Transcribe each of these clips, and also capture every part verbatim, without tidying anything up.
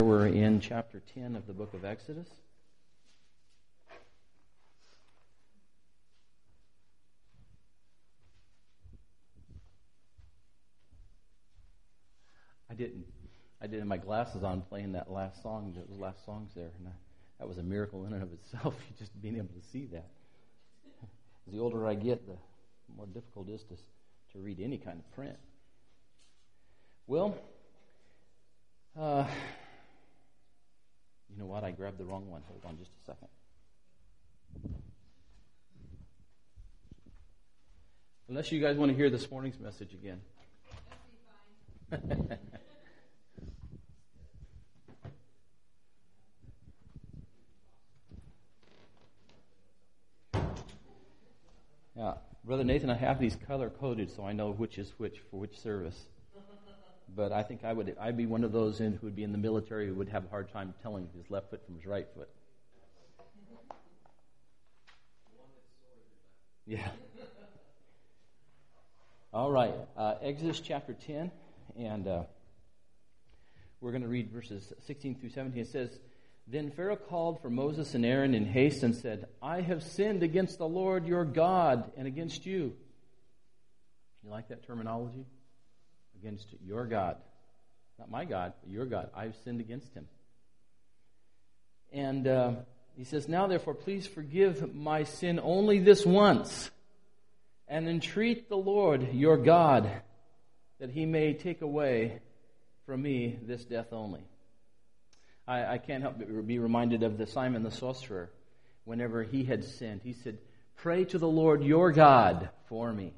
We're in chapter ten of the book of Exodus. I didn't. I didn't have my glasses on playing that last song, those last songs there. And I, that was a miracle in and of itself, just being able to see that. As the older I get, the more difficult it is to, to read any kind of print. Well, uh, you know what? I grabbed the wrong one. Hold on just a second. Unless you guys want to hear this morning's message again. That'd be fine. Yeah, Brother Nathan, I have these color-coded so I know which is which for which service. But I think I would, I'd be one of those in, who would be in the military who would have a hard time telling his left foot from his right foot. Yeah. All right, uh, Exodus chapter ten, and uh, we're going to read verses sixteen through seventeen. It says, "Then Pharaoh called for Moses and Aaron in haste and said, 'I have sinned against the Lord your God and against you.'" You like that terminology? Against your God. Not my God, but your God. I've sinned against him. And uh, he says, "Now therefore please forgive my sin only this once, and entreat the Lord your God that he may take away from me this death only." I, I can't help but be reminded of the Simon the sorcerer. Whenever he had sinned, he said, "Pray to the Lord your God for me."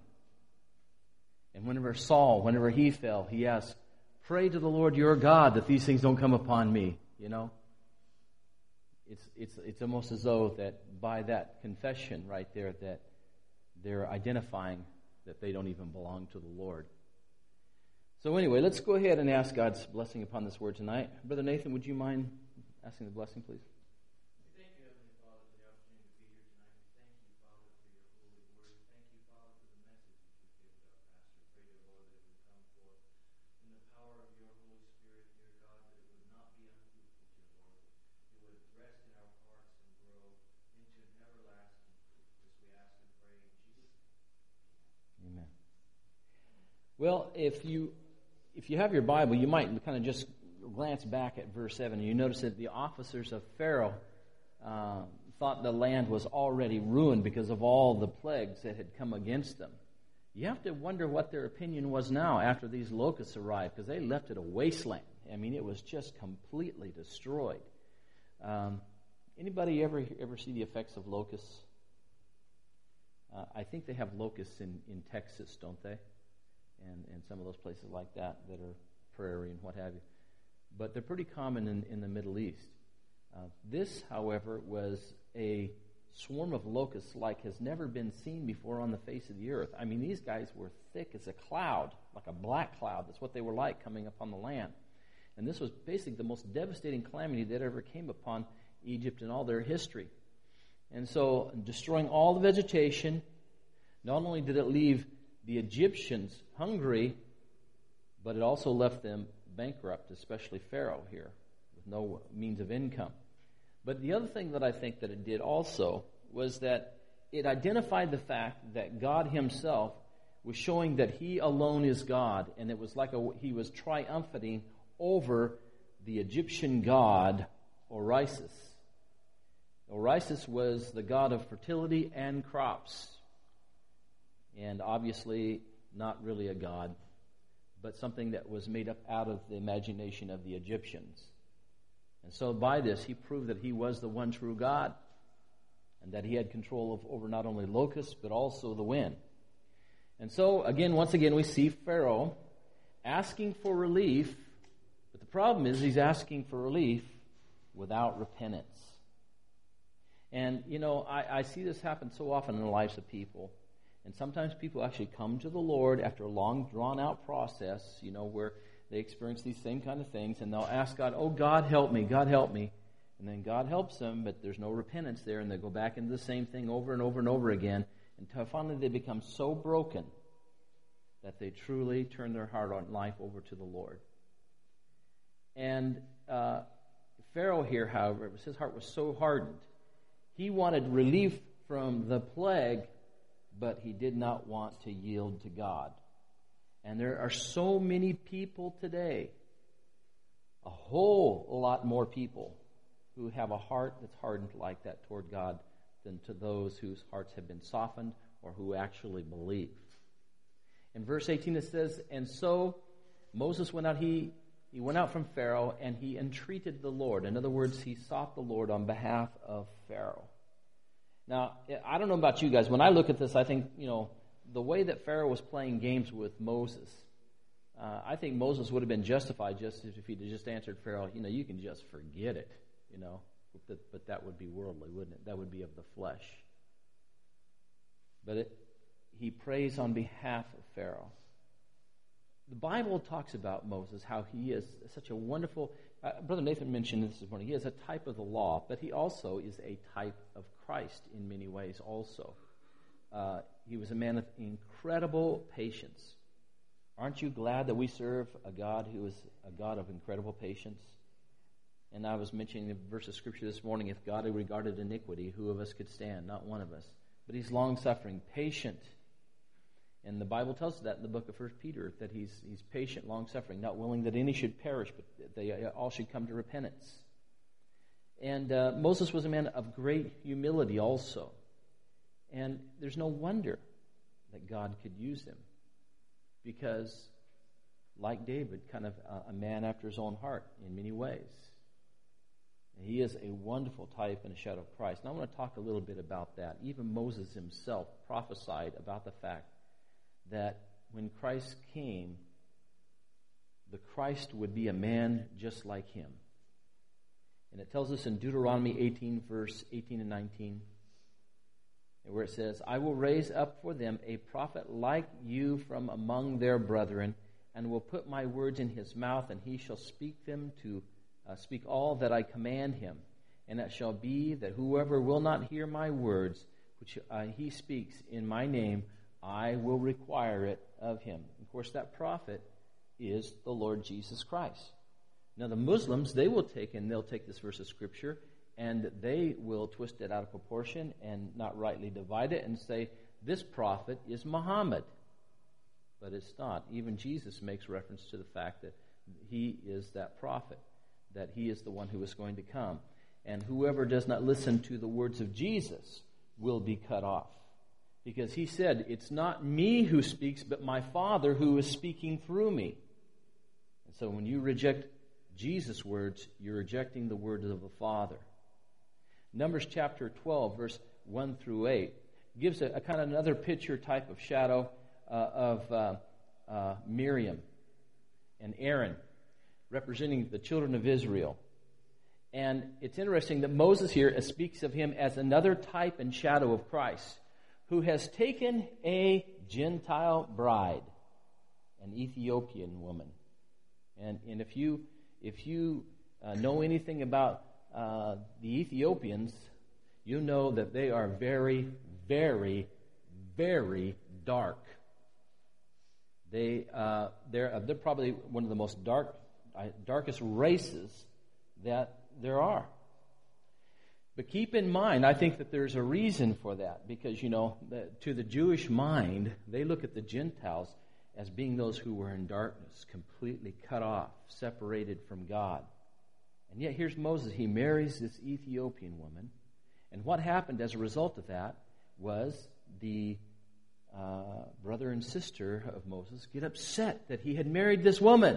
And whenever Saul, whenever he fell, he asked, "Pray to the Lord your God that these things don't come upon me." You know, it's it's it's almost as though that by that confession right there that they're identifying that they don't even belong to the Lord. So anyway, let's go ahead and ask God's blessing upon this word tonight. Brother Nathan, would you mind asking the blessing, please? Thank you, Heavenly Father, for the opportunity to be here tonight. Thank you, Father, for your holy word. Thank you, Father, for the message that you've given to our pastor. Pray, dear Lord, that it would come forth in the power of your Holy Spirit, dear God, that it would not be unfruitful, dear Lord. It would rest in our hearts and grow into an everlasting fruit. This we ask and pray in Jesus' name. Amen. Well, if you if you have your Bible, you might kind of just glance back at verse seven, and you notice that the officers of Pharaoh uh, thought the land was already ruined because of all the plagues that had come against them. You have to wonder what their opinion was now after these locusts arrived, because they left it a wasteland. I mean, it was just completely destroyed. Um, anybody ever ever see the effects of locusts? Uh, I think they have locusts in, in Texas, don't they? And, and some of those places like that that are prairie and what have you. But they're pretty common in, in the Middle East. Uh, this, however, was a swarm of locusts like has never been seen before on the face of the earth. I mean, these guys were thick as a cloud, like a black cloud. That's what they were like coming upon the land. And this was basically the most devastating calamity that ever came upon Egypt in all their history. And so, destroying all the vegetation, not only did it leave the Egyptians hungry, but it also left them bankrupt, especially Pharaoh here, with no means of income. But the other thing that I think that it did also was that it identified the fact that God himself was showing that he alone is God, and it was like a, he was triumphing over the Egyptian god Osiris. Osiris was the god of fertility and crops. And obviously not really a god, but something that was made up out of the imagination of the Egyptians. And so by this, he proved that he was the one true God, and that he had control of, over not only locusts, but also the wind. And so, again, once again, we see Pharaoh asking for relief, but the problem is he's asking for relief without repentance. And, you know, I, I see this happen so often in the lives of people. And sometimes people actually come to the Lord after a long, drawn-out process, you know, where they experience these same kind of things, and they'll ask God, "Oh, God, help me, God, help me." And then God helps them, but there's no repentance there, and they go back into the same thing over and over and over again, until finally they become so broken that they truly turn their heart on life over to the Lord. And uh, Pharaoh here, however, his heart was so hardened. He wanted relief from the plague, but he did not want to yield to God. And there are so many people today, a whole lot more people, who have a heart that's hardened like that toward God than to those whose hearts have been softened or who actually believe. In verse eighteen it says, and so Moses went out, he, he went out from Pharaoh, and he entreated the Lord. In other words, he sought the Lord on behalf of Pharaoh. Now, I don't know about you guys. When I look at this, I think, you know, the way that Pharaoh was playing games with Moses, uh, I think Moses would have been justified just if he'd just answered Pharaoh, you know, you can just forget it, you know. But, but that would be worldly, wouldn't it? That would be of the flesh. But it, he prays on behalf of Pharaoh. The Bible talks about Moses, how he is such a wonderful... Uh, Brother Nathan mentioned this this morning. He is a type of the law, but he also is a type of Christ in many ways also. Uh, he was a man of incredible patience. Aren't you glad that we serve a God who is a God of incredible patience? And I was mentioning the verse of Scripture this morning, if God had regarded iniquity, who of us could stand? Not one of us. But he's long-suffering, patient. And the Bible tells us that in the book of First Peter, that he's he's patient, long-suffering, not willing that any should perish, but that they all should come to repentance. And uh, Moses was a man of great humility also. And there's no wonder that God could use him, because, like David, kind of a, a man after his own heart in many ways. And he is a wonderful type and a shadow of Christ. And I want to talk a little bit about that. Even Moses himself prophesied about the fact that when Christ came, the Christ would be a man just like him. And it tells us in Deuteronomy eighteen, verse eighteen and nineteen, where it says, I will raise up for them a prophet like you from among their brethren, and will put my words in his mouth, and he shall speak them to uh, speak all that I command him. And it shall be that whoever will not hear my words, which uh, he speaks in my name, I will require it of him. Of course, that prophet is the Lord Jesus Christ. Now, the Muslims, they will take, and they'll take this verse of Scripture, and they will twist it out of proportion and not rightly divide it and say, this prophet is Muhammad. But it's not. Even Jesus makes reference to the fact that he is that prophet, that he is the one who is going to come. And whoever does not listen to the words of Jesus will be cut off. Because he said, it's not me who speaks, but my Father who is speaking through me. And so when you reject Jesus' words, you're rejecting the words of the Father. Numbers chapter twelve, verse one through eight, gives a, a kind of another picture type of shadow uh, of uh, uh, Miriam and Aaron, representing the children of Israel. And it's interesting that Moses here speaks of him as another type and shadow of Christ, who has taken a Gentile bride, an Ethiopian woman. And, and if you if you uh, know anything about uh, the Ethiopians, you know that they are very, very, very dark. They uh, they're uh, they're probably one of the most dark uh, darkest races that there are. But keep in mind, I think that there's a reason for that, because, you know, the, to the Jewish mind, they look at the Gentiles as being those who were in darkness, completely cut off, separated from God. And yet here's Moses. He marries this Ethiopian woman. And what happened as a result of that was the uh, brother and sister of Moses get upset that he had married this woman.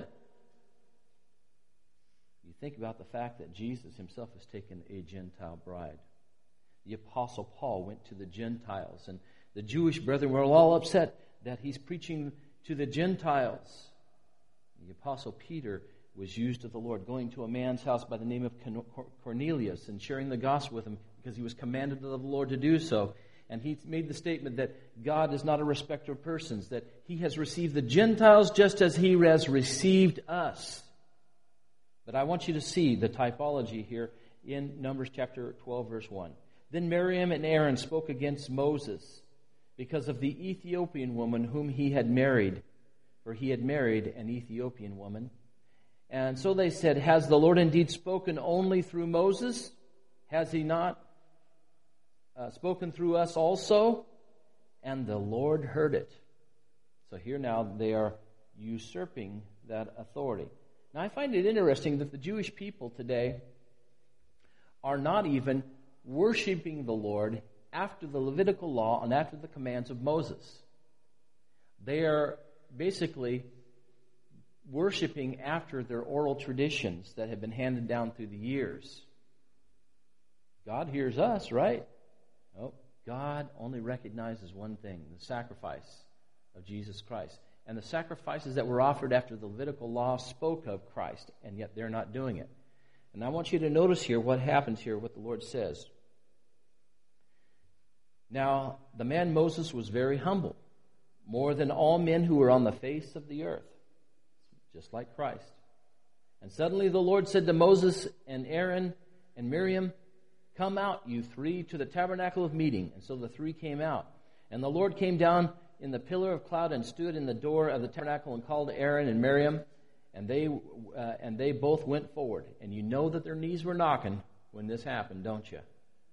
You think about the fact that Jesus himself has taken a Gentile bride. The Apostle Paul went to the Gentiles, and the Jewish brethren were all upset that he's preaching to the Gentiles. The Apostle Peter was used of the Lord, going to a man's house by the name of Cornelius and sharing the gospel with him because he was commanded of the Lord to do so. And he made the statement that God is not a respecter of persons, that he has received the Gentiles just as he has received us. But I want you to see the typology here in Numbers chapter twelve, verse one. Then Miriam and Aaron spoke against Moses because of the Ethiopian woman whom he had married, for he had married an Ethiopian woman. And so they said, has the Lord indeed spoken only through Moses? Has he not uh, spoken through us also? And the Lord heard it. So here now they are usurping that authority. Now I find it interesting that the Jewish people today are not even worshiping the Lord after the Levitical law and after the commands of Moses. They are basically worshiping after their oral traditions that have been handed down through the years. God hears us, right? Oh, God only recognizes one thing, the sacrifice of Jesus Christ. And the sacrifices that were offered after the Levitical law spoke of Christ, and yet they're not doing it. And I want you to notice here what happens here, what the Lord says. Now, the man Moses was very humble, more than all men who were on the face of the earth, just like Christ. And suddenly the Lord said to Moses and Aaron and Miriam, come out, you three, to the tabernacle of meeting. And so the three came out. And the Lord came down in the pillar of cloud and stood in the door of the tabernacle and called Aaron and Miriam. And they uh, and they both went forward. And you know that their knees were knocking when this happened, don't you?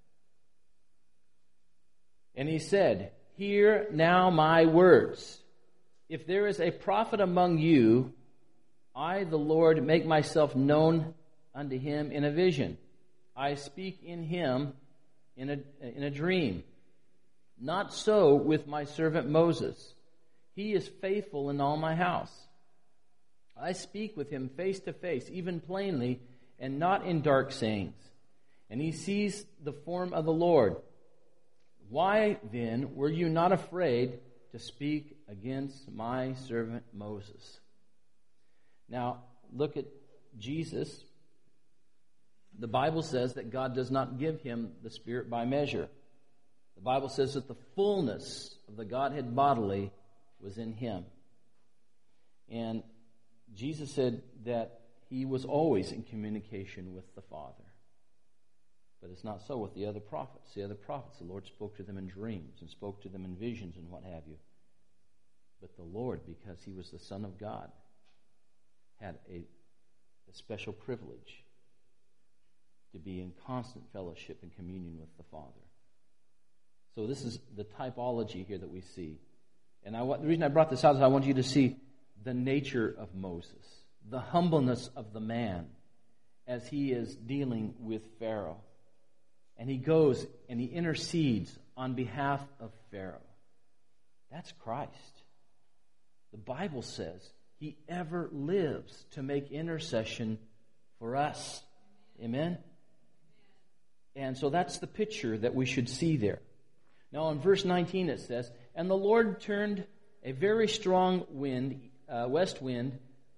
And he said, hear now my words. If there is a prophet among you, I, the Lord, make myself known unto him in a vision. I speak in him in a, in a dream. Not so with my servant Moses. He is faithful in all my house. I speak with him face to face, even plainly, and not in dark sayings. And he sees the form of the Lord. Why then were you not afraid to speak against my servant Moses? Now, look at Jesus. The Bible says that God does not give him the Spirit by measure. The Bible says that the fullness of the Godhead bodily was in him. And Jesus said that he was always in communication with the Father. But it's not so with the other prophets. The other prophets, the Lord spoke to them in dreams and spoke to them in visions and what have you. But the Lord, because he was the Son of God, had a, a special privilege to be in constant fellowship and communion with the Father. So this is the typology here that we see. And I, the reason I brought this out is I want you to see the nature of Moses, the humbleness of the man as he is dealing with Pharaoh. And he goes and he intercedes on behalf of Pharaoh. That's Christ. The Bible says he ever lives to make intercession for us. Amen? And so that's the picture that we should see there. Now in verse nineteen it says, and the Lord turned a very strong wind, uh, west wind,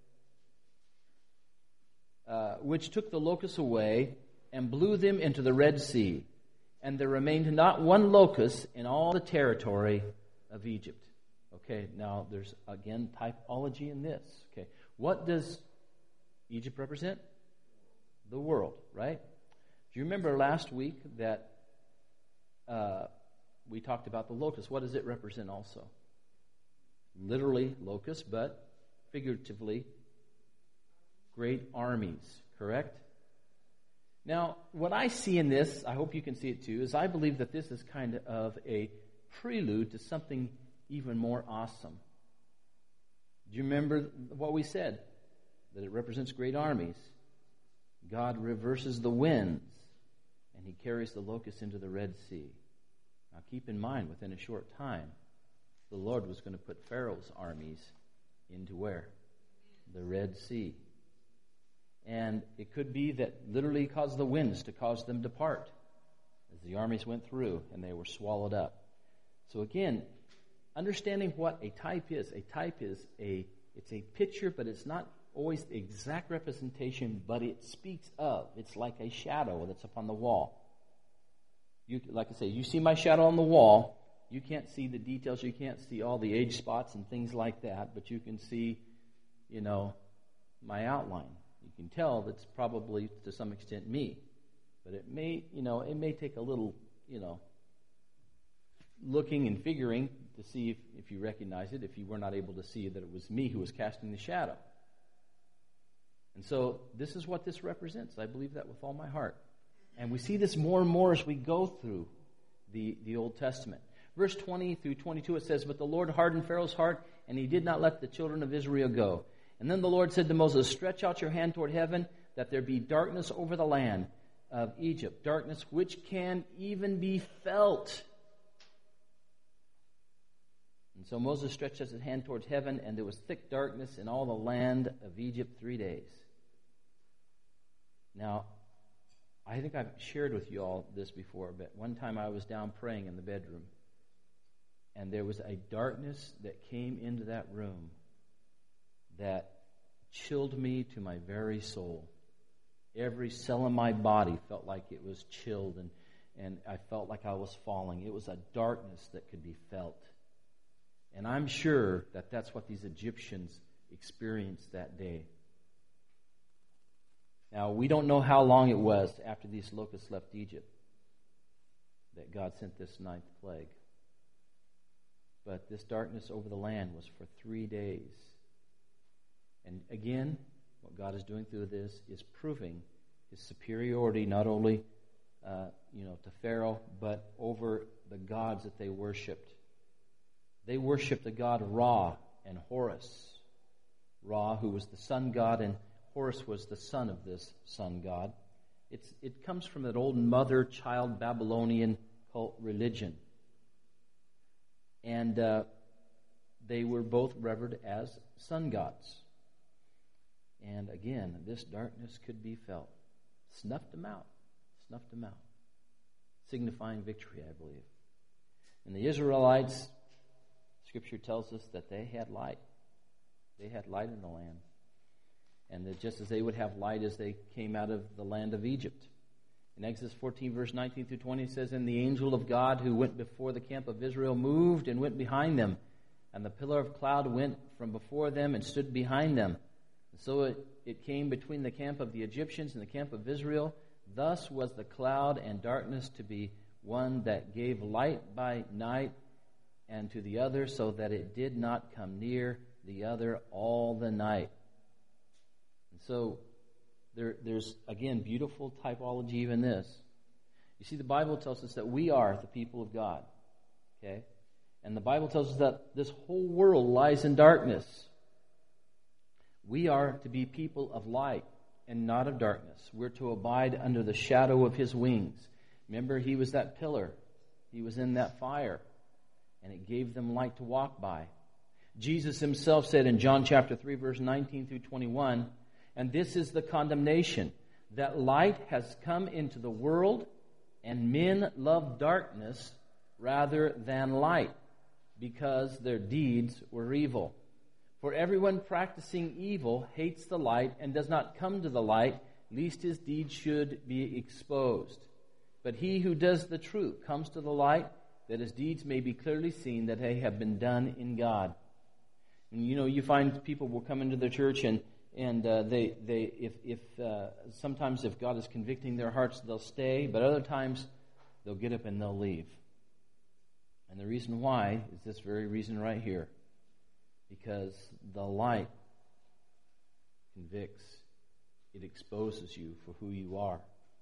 uh, which took the locusts away and blew them into the Red Sea. And there remained not one locust in all the territory of Egypt. Okay, now there's again typology in this. Okay, what does Egypt represent? The world, right? Do you remember last week that uh, we talked about the locust? What does it represent also? Literally locusts, but figuratively great armies, correct? Now, what I see in this, I hope you can see it too, is I believe that this is kind of a prelude to something even more awesome. Do you remember what we said? That it represents great armies. God reverses the winds, and he carries the locusts into the Red Sea. Now keep in mind, within a short time, the Lord was going to put Pharaoh's armies into where? The Red Sea. And it could be that literally caused the winds to cause them to part as the armies went through and they were swallowed up. So again, understanding what a type is. A type is a, it's a picture, but it's not always the exact representation, but it speaks of. It's like a shadow that's upon the wall. You, like I say, you see my shadow on the wall. You can't see the details. You can't see all the age spots and things like that, but you can see, you know, my outline. You can tell that's probably to some extent me, but it may, you know, it may take a little, you know, looking and figuring to see if, if you recognize it, if you were not able to see that it was me who was casting the shadow. And so this is what this represents. I believe that with all my heart. And we see this more and more as we go through the, the Old Testament. Verse twenty through twenty-two, it says, "But the Lord hardened Pharaoh's heart, and he did not let the children of Israel go. And then the Lord said to Moses, Stretch out your hand toward heaven, that there be darkness over the land of Egypt, darkness which can even be felt." And so Moses stretched out his hand towards heaven, and there was thick darkness in all the land of Egypt three days. Now, I think I've shared with you all this before, but one time I was down praying in the bedroom, and there was a darkness that came into that room that chilled me to my very soul. Every cell in my body felt like it was chilled, and, and I felt like I was falling. It was a darkness that could be felt. And I'm sure that that's what these Egyptians experienced that day. Now, we don't know how long it was after these locusts left Egypt that God sent this ninth plague. But this darkness over the land was for three days. And again, what God is doing through this is proving His superiority not only uh, you know, to Pharaoh, but over the gods that they worshipped. They worshipped the god Ra and Horus. Ra, who was the sun god, and Horus was the son of this sun god. It's, it comes from that old mother-child Babylonian cult religion. And uh, they were both revered as sun gods. And again, this darkness could be felt. Snuffed them out. Snuffed them out. Signifying victory, I believe. And the Israelites, Scripture tells us that they had light. They had light in the land. And that just as they would have light as they came out of the land of Egypt. In Exodus fourteen, verse nineteen through twenty, it says, "And the angel of God who went before the camp of Israel moved and went behind them. And the pillar of cloud went from before them and stood behind them. And so it, it came between the camp of the Egyptians and the camp of Israel. Thus was the cloud and darkness to be one that gave light by night, and to the other, so that it did not come near the other all the night." And so there, there's, again, beautiful typology even this. You see, the Bible tells us that we are the people of God. Okay? And the Bible tells us that this whole world lies in darkness. We are to be people of light and not of darkness. We're to abide under the shadow of His wings. Remember, He was that pillar. He was in that fire. And it gave them light to walk by. Jesus Himself said in John chapter three, verse nineteen through twenty-one, "And this is the condemnation, that light has come into the world, and men love darkness rather than light, because their deeds were evil. For everyone practicing evil hates the light and does not come to the light, lest his deeds should be exposed. But he who does the truth comes to the light, that his deeds may be clearly seen that they have been done in God." And you know, you find people will come into the church and and uh, they they if if uh, sometimes if God is convicting their hearts, they'll stay, but other times they'll get up and they'll leave. And the reason why is this very reason right here, because the light convicts, it exposes you for who you are.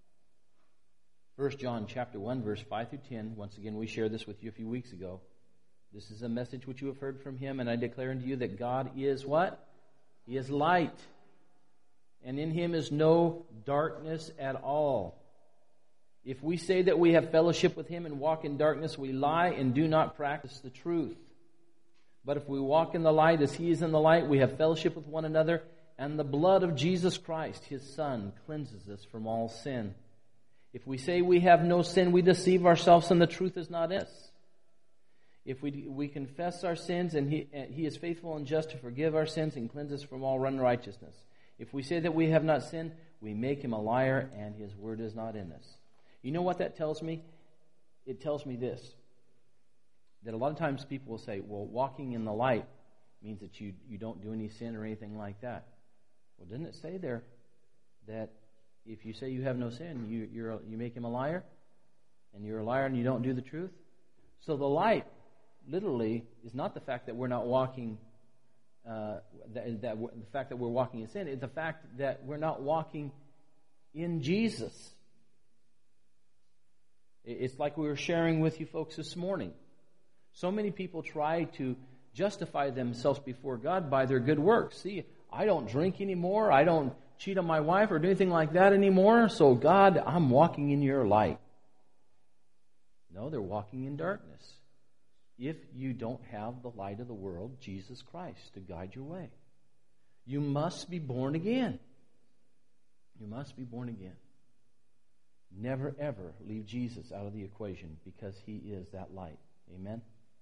First John chapter one, verse five through ten. Once again, we shared this with you a few weeks ago. "This is a message which you have heard from Him, and I declare unto you that God is" what? "He is light, and in Him is no darkness at all. If we say that we have fellowship with Him and walk in darkness, we lie and do not practice the truth. But if we walk in the light as He is in the light, we have fellowship with one another, and the blood of Jesus Christ, His Son, cleanses us from all sin. If we say we have no sin, we deceive ourselves, and the truth is not in us. If we we confess our sins, and he, he is faithful and just to forgive our sins and cleanse us from all unrighteousness. If we say that we have not sinned, we make Him a liar, and His word is not in us." You know what that tells me? It tells me this, that a lot of times people will say, well, walking in the light means that you, you don't do any sin or anything like that. Well, didn't it say there that if you say you have no sin, you you're, you make Him a liar, and you're a liar and you don't do the truth? So the light literally is not the fact that we're not walking uh, that, that the fact that we're walking in sin. It's the fact that we're not walking in Jesus. It's like we were sharing with you folks this morning. So many people try to justify themselves before God by their good works. See, I don't drink anymore. I don't cheat on my wife or do anything like that anymore. So God, I'm walking in your light. No, they're walking in darkness. If you don't have the light of the world, Jesus Christ, to guide your way. You must be born again. You must be born again. Never, ever leave Jesus out of the equation because He is that light. Amen?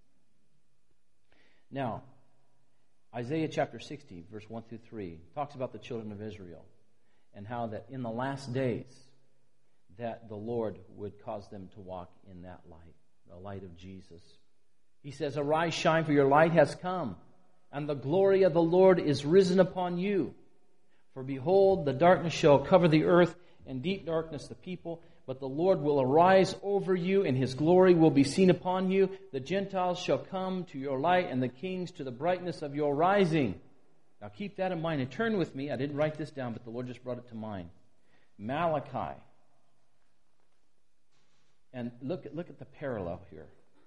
Now, Isaiah chapter sixty, verse one through three, talks about the children of Israel and how that in the last days that the Lord would cause them to walk in that light, the light of Jesus. He says, "Arise, shine, for your light has come, and the glory of the Lord is risen upon you. For behold, the darkness shall cover the earth, and deep darkness the people. But the Lord will arise over you, and His glory will be seen upon you. The Gentiles shall come to your light, and the kings to the brightness of your rising." Now keep that in mind, and turn with me. I didn't write this down, but the Lord just brought it to mind. Malachi. And look, look at the parallel here.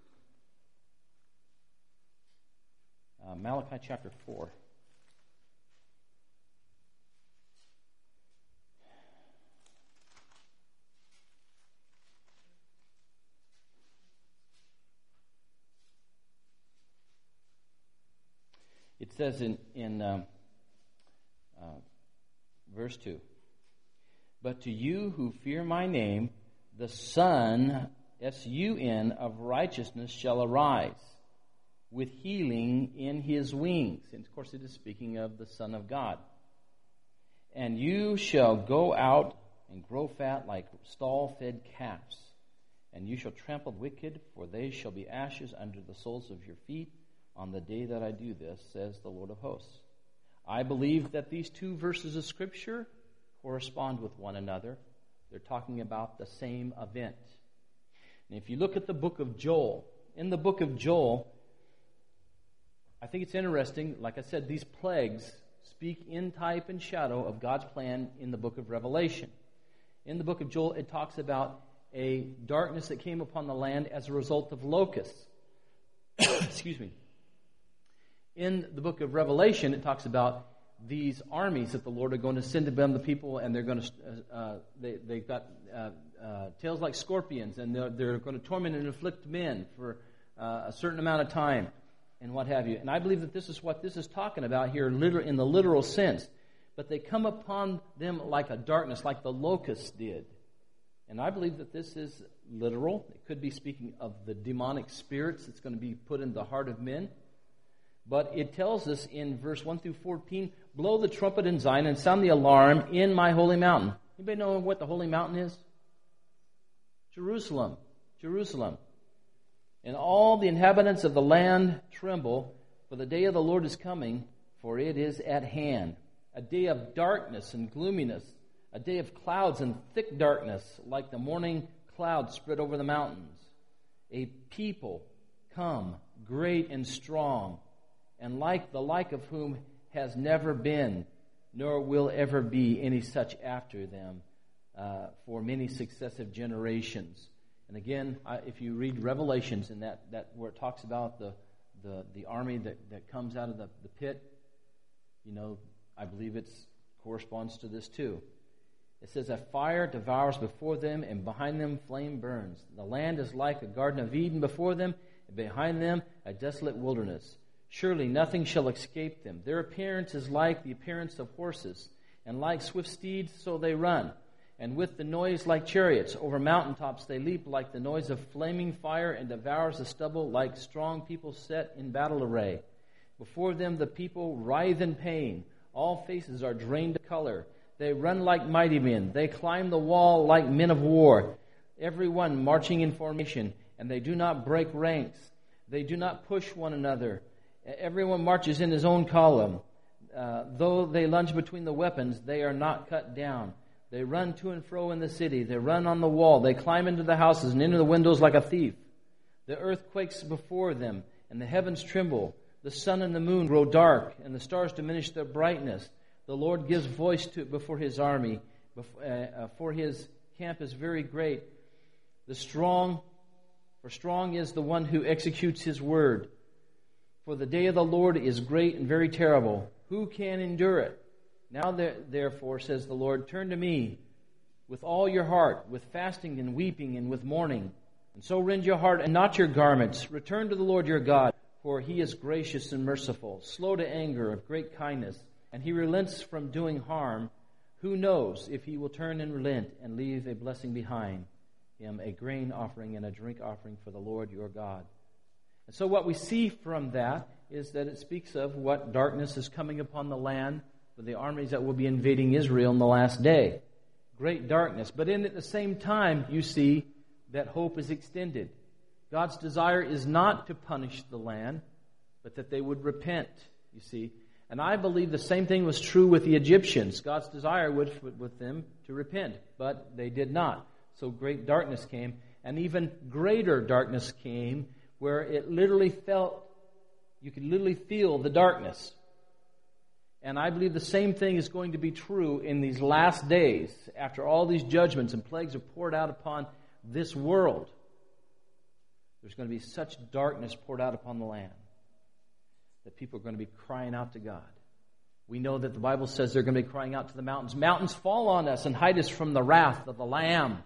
Uh, Malachi chapter four. It says in, in um, uh, verse two, "But to you who fear my name, the Son, S U N, of righteousness shall arise, with healing in His wings." And of course it is speaking of the Son of God. "And you shall go out and grow fat like stall-fed calves. And you shall trample the wicked, for they shall be ashes under the soles of your feet on the day that I do this, says the Lord of hosts." I believe that these two verses of Scripture correspond with one another. They're talking about the same event. And if you look at the book of Joel, in the book of Joel, I think it's interesting, like I said, these plagues speak in type and shadow of God's plan in the book of Revelation. In the book of Joel, it talks about a darkness that came upon the land as a result of locusts. Excuse me. In the book of Revelation, it talks about these armies that the Lord are going to send to the people, and they're going to, uh, they, they've got uh, uh, tails like scorpions, and they're, they're going to torment and afflict men for uh, a certain amount of time, and what have you. And I believe that this is what this is talking about here in the literal sense. But they come upon them like a darkness, like the locusts did. And I believe that this is literal. It could be speaking of the demonic spirits that's going to be put in the heart of men. But it tells us in verse one through fourteen, "Blow the trumpet in Zion and sound the alarm in my holy mountain." Anybody know what the holy mountain is? Jerusalem. Jerusalem. "And all the inhabitants of the land tremble, for the day of the Lord is coming, for it is at hand. A day of darkness and gloominess, a day of clouds and thick darkness, like the morning clouds spread over the mountains. A people come, great and strong, and like the like of whom has never been, nor will ever be any such after them uh, for many successive generations." And again, I, if you read Revelations, in that, that where it talks about the the, the army that, that comes out of the, the pit, you know, I believe it corresponds to this too. It says, "A fire devours before them, and behind them flame burns. The land is like a garden of Eden before them, and behind them a desolate wilderness. Surely nothing shall escape them. Their appearance is like the appearance of horses, and like swift steeds so they run. And with the noise like chariots, over mountaintops they leap like the noise of flaming fire, and devours the stubble like strong people set in battle array. Before them the people writhe in pain. All faces are drained of color. They run like mighty men. They climb the wall like men of war, every one marching in formation, and they do not break ranks. They do not push one another. Everyone marches in his own column. Uh, though they lunge between the weapons, they are not cut down. They run to and fro in the city. They run on the wall. They climb into the houses and into the windows like a thief. The earth quakes before them, and the heavens tremble. the sun and the moon grow dark, and the stars diminish their brightness. The Lord gives voice to before His army, before, uh, for His camp is very great. The strong, for strong is the one who executes His word. For the day of the Lord is great and very terrible. Who can endure it? Now there, therefore, says the Lord, turn to me with all your heart, with fasting and weeping and with mourning. And so rend your heart and not your garments. Return to the Lord your God, for He is gracious and merciful, slow to anger, of great kindness, and He relents from doing harm. Who knows if He will turn and relent and leave a blessing behind Him, a grain offering and a drink offering for the Lord your God. And so what we see from that is that it speaks of what darkness is coming upon the land for the armies that will be invading Israel in the last day. Great darkness. But in at the same time, you see that hope is extended. God's desire is not to punish the land, but that they would repent, you see. And I believe the same thing was true with the Egyptians. God's desire was with them to repent, but they did not. So great darkness came, and even greater darkness came where it literally felt, you could literally feel the darkness. And I believe the same thing is going to be true in these last days, after all these judgments and plagues are poured out upon this world. There's going to be such darkness poured out upon the land that people are going to be crying out to God. We know that the Bible says they're going to be crying out to the mountains. Mountains, fall on us and hide us from the wrath of the Lamb.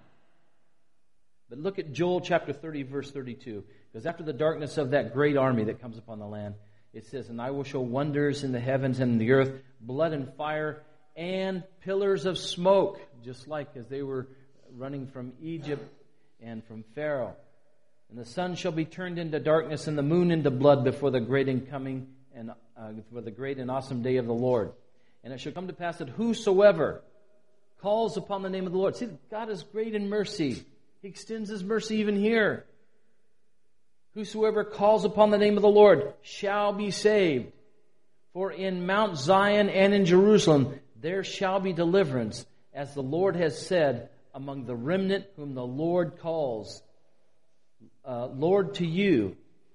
But look at Joel chapter thirty, verse thirty-two. Because after the darkness of that great army that comes upon the land, it says, and I will show wonders in the heavens and in the earth, blood and fire and pillars of smoke, just like as they were running from Egypt and from Pharaoh. And the sun shall be turned into darkness and the moon into blood before the great and coming and uh, for the great and awesome day of the Lord. And it shall come to pass that whosoever calls upon the name of the Lord. See, God is great in mercy. He extends His mercy even here. Whosoever calls upon the name of the Lord shall be saved. For in Mount Zion and in Jerusalem there shall be deliverance, as the Lord has said, among the remnant whom the Lord calls. Uh, Lord, to you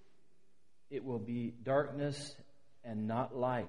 it will be darkness and not light.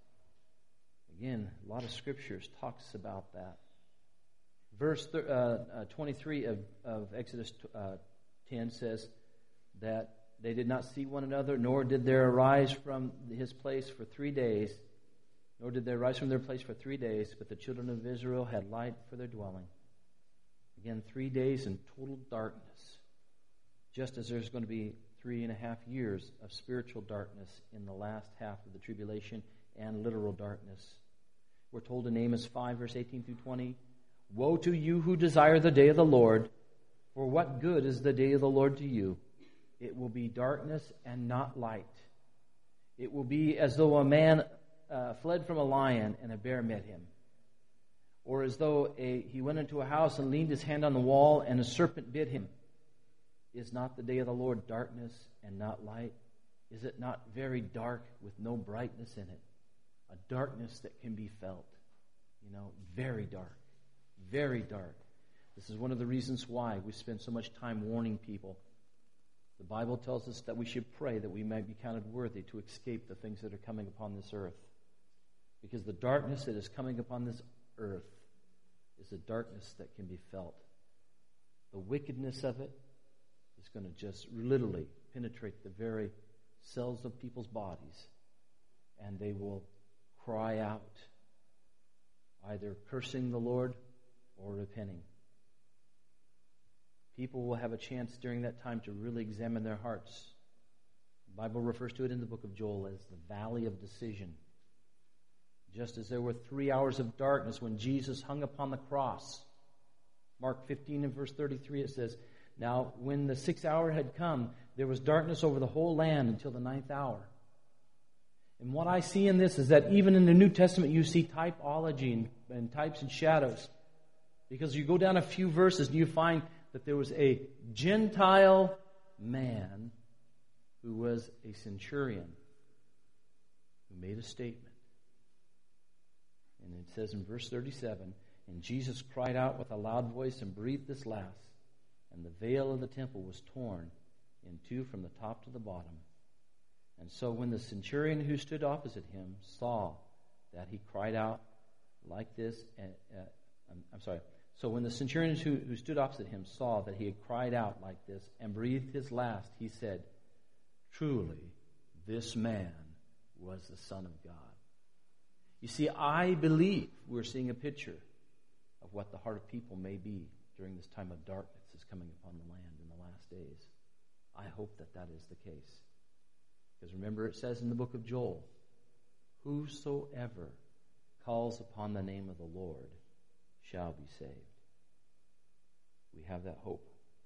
Again, a lot of scriptures talks about that. Verse th- uh, uh, twenty-three of, of Exodus uh, ten says that they did not see one another, nor did there arise from his place for three days, nor did they rise from their place for three days, but the children of Israel had light for their dwelling. Again, three days in total darkness, just as there's going to be three and a half years of spiritual darkness in the last half of the tribulation and literal darkness. We're told in Amos five, verse eighteen through twenty, woe to you who desire the day of the Lord, for what good is the day of the Lord to you? It will be darkness and not light. It will be as though a man uh, fled from a lion and a bear met him. Or as though a, he went into a house and leaned his hand on the wall and a serpent bit him. Is not the day of the Lord darkness and not light? Is it not very dark with no brightness in it? A darkness that can be felt. You know, very dark. Very dark. This is one of the reasons why we spend so much time warning people. The Bible tells us that we should pray that we may be counted worthy to escape the things that are coming upon this earth. Because the darkness that is coming upon this earth is a darkness that can be felt. The wickedness of it is going to just literally penetrate the very cells of people's bodies, and they will cry out, either cursing the Lord or repenting. People will have a chance during that time to really examine their hearts. The Bible refers to it in the book of Joel as the valley of decision. Just as there were three hours of darkness when Jesus hung upon the cross. Mark fifteen and verse thirty-three, it says, now when the sixth hour had come, there was darkness over the whole land until the ninth hour. And what I see in this is that even in the New Testament you see typology and, and types and shadows. Because you go down a few verses and you find that there was a Gentile man who was a centurion who made a statement. And it says in verse thirty-seven, and Jesus cried out with a loud voice and breathed his last, and the veil of the temple was torn in two from the top to the bottom. And so when the centurion who stood opposite him saw that he cried out like this, uh, uh, I'm, I'm sorry. So when the centurion who, who stood opposite him saw that he had cried out like this and breathed his last, he said, "Truly, this man was the Son of God." You see, I believe we're seeing a picture of what the heart of people may be during this time of darkness is coming upon the land in the last days. I hope that that is the case. Because remember, it says in the book of Joel, "Whosoever calls upon the name of the Lord shall be saved." We have that hope.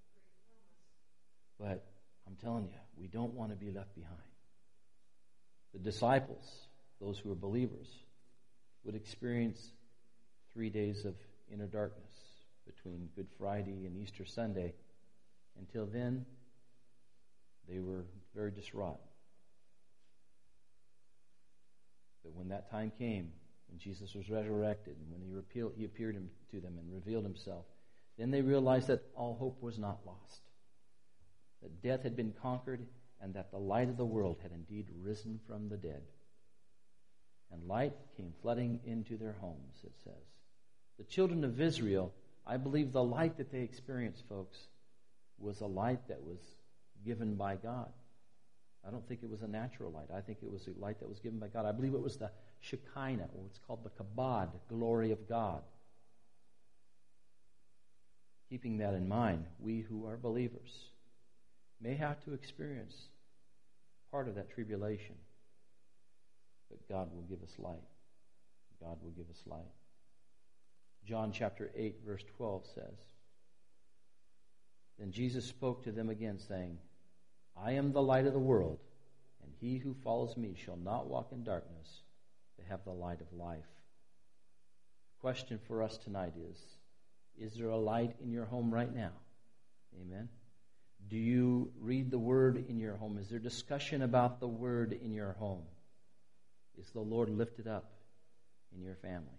But I'm telling you, we don't want to be left behind. The disciples, those who are believers, would experience three days of inner darkness between Good Friday and Easter Sunday. Until then, they were very distraught. But when that time came, when Jesus was resurrected, and when he, repealed, he appeared to them and revealed himself, then they realized that all hope was not lost, that death had been conquered, and that the light of the world had indeed risen from the dead. And light came flooding into their homes, it says. The children of Israel, I believe the light that they experienced, folks, was a light that was given by God. I don't think it was a natural light. I think it was a light that was given by God. I believe it was the Shekinah, or what's called the Kabod, glory of God. Keeping that in mind, we who are believers may have to experience part of that tribulation. But God will give us light. God will give us light. John chapter eight, verse twelve says, "Then Jesus spoke to them again, saying, I am the light of the world, and he who follows me shall not walk in darkness, but have the light of life." The question for us tonight is, is there a light in your home right now? Amen. Do you read the Word in your home? Is there discussion about the Word in your home? Is the Lord lifted up in your family?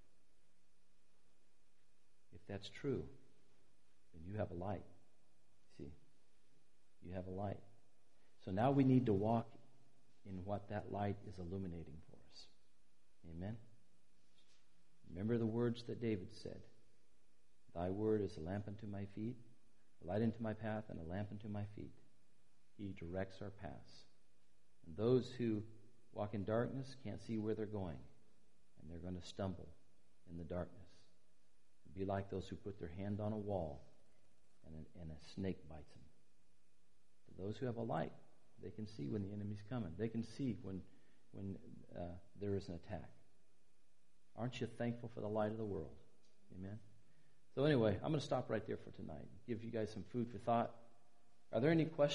If that's true, then you have a light. See, you have a light. So now we need to walk in what that light is illuminating for us. Amen. Remember the words that David said. "Thy word is a lamp unto my feet, a light unto my path, and a lamp unto my feet." He directs our paths. And those who walk in darkness can't see where they're going, and they're going to stumble in the darkness. Be like those who put their hand on a wall and a, and a snake bites them. To those who have a light, they can see when the enemy's coming. They can see when when uh, there is an attack. Aren't you thankful for the light of the world? Amen. So anyway, I'm going to stop right there for tonight. Give you guys some food for thought. Are there any questions?